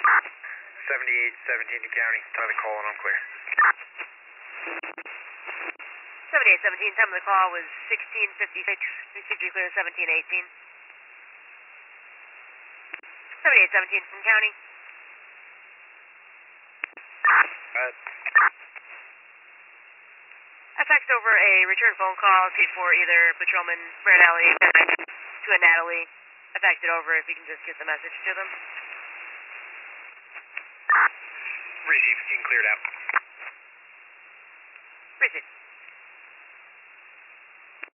7817 to county. Time to call and I'm clear. 7817, time of the call was 1656. Received you clear 1718. 7817 from county. I faxed over a return phone call for either Patrolman Marinelli to a Natalie. I faxed it over if you can just get the message to them. Received. Scene cleared out. Received.